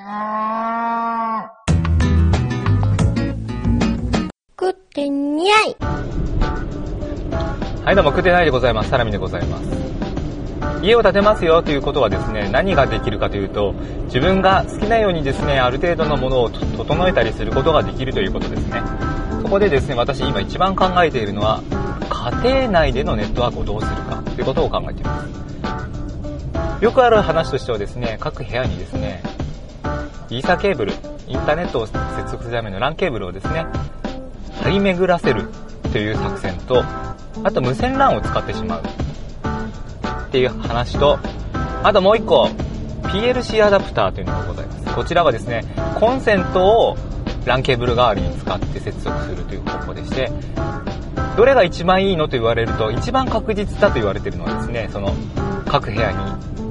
食ってにゃい。 はい、どうも食ってないでございます。サラミでございます。家を建てますよということはですね、何ができるかというと、自分が好きなようにですね、ある程度のものを整えたりすることができるということですね。そこでですね、私今一番考えているのは、家庭内でのネットワークをどうするかということを考えています。よくある話としてはですね、各部屋にですね、イーサケーブル、インターネットを接続するための LAN ケーブルをですね、張り巡らせるという作戦と、あと無線 LAN を使ってしまうっていう話と、あともう一個 PLC アダプターというのがございます。こちらはですね、コンセントを LAN ケーブル代わりに使って接続するという方法でして、どれが一番いいのと言われると、一番確実だと言われているのはですね、その各部屋に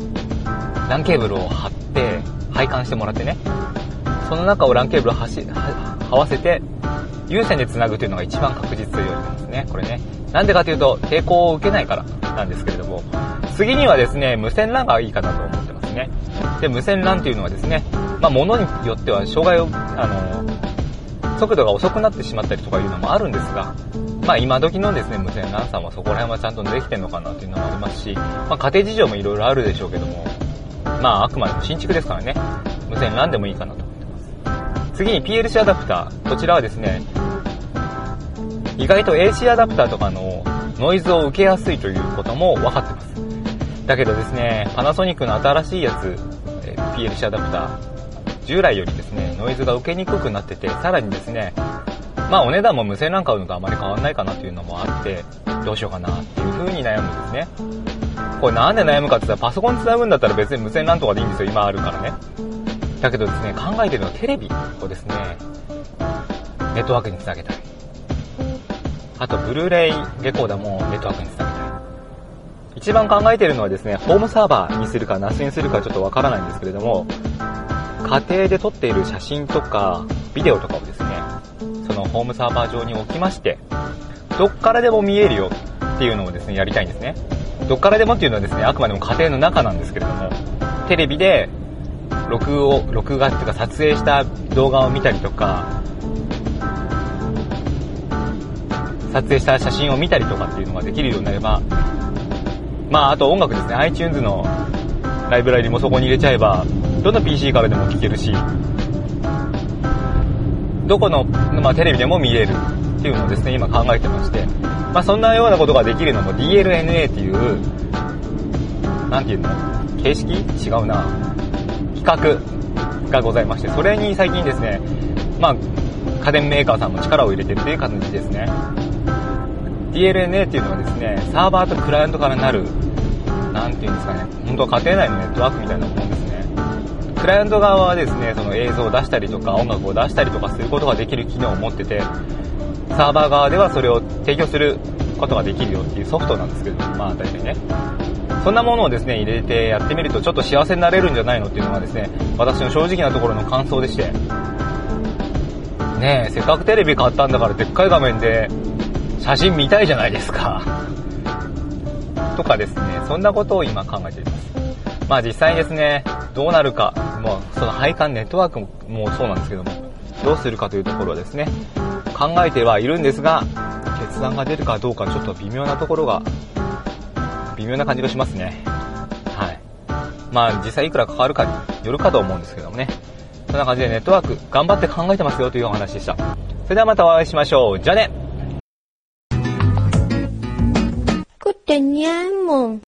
LAN ケーブルを貼って配管してもらってね、その中を LAN ケーブルを合わせて有線でつなぐというのが一番確実と言われてますね。これね、なんでかというと抵抗を受けないからなんですけれども、次にはですね、無線 LAN がいいかなと思ってますね。で、無線 LAN というのはですね、物によっては障害を速度が遅くなってしまったりとかいうのもあるんですが、今時のですね、無線 LAN さんはそこら辺はちゃんとできてるのかなというのもありますし、家庭事情もいろいろあるでしょうけども、あくまでも新築ですからね、無線 LAN でもいいかなと思ってます。次に PLC アダプター。こちらはですね、意外と AC アダプターとかのノイズを受けやすいということも分かってます。だけどですね、パナソニックの新しいやつ、PLC アダプター、従来よりですね、ノイズが受けにくくなってて、さらにですね、お値段も無線 LAN 買うのとあまり変わらないかなというのもあって、どうしようかなっていう風に悩むんですね。これなんで悩むかって言ったら、パソコン繋ぐんだったら別に無線 LAN とかでいいんですよ、今あるからね。だけどですね、考えてるのはテレビをですね、ネットワークにつなげたい。あとブルーレイレコーダーもネットワークにつなげたい。一番考えているのはですね、ホームサーバーにするか NAS にするかちょっとわからないんですけれども、家庭で撮っている写真とかビデオとかをですね、そのホームサーバー上に置きまして、どっからでも見えるよっていうのをですね、やりたいんですね。どっからでもっていうのはですね、あくまでも家庭の中なんですけれども、テレビで録画っていうか撮影した動画を見たりとか、撮影した写真を見たりとかっていうのができるようになれば、あと音楽ですね、 iTunes のライブラリもそこに入れちゃえば、どの PC からでも聴けるし、どこの、テレビでも見れるっていうのをですね、今考えてまして、そんなようなことができるのも DLNA っていう、なんていうの、形式？違うな、企画がございまして、それに最近ですね、家電メーカーさんも力を入れてるという感じですね。DLNA っていうのはですね、サーバーとクライアントからなる、なんていうんですかね、本当は家庭内のネットワークみたいなもんですね。クライアント側はですね、その映像を出したりとか音楽を出したりとかすることができる機能を持ってて、サーバー側ではそれを提供することができるよっていうソフトなんですけど、大体ね、そんなものをですね、入れてやってみるとちょっと幸せになれるんじゃないのっていうのがですね、私の正直なところの感想でして、ねえ、せっかくテレビ買ったんだからでっかい画面で写真見たいじゃないですかとかですね、そんなことを今考えています。実際にですね、どうなるか、その配管ネットワークもそうなんですけども、どうするかというところはですね、考えてはいるんですが、決断が出るかどうかちょっと微妙な感じがしますね。はい。実際いくらかかるかによるかと思うんですけどもね。そんな感じでネットワーク頑張って考えてますよというお話でした。それではまたお会いしましょう。じゃあね。 食ってにゃいもん。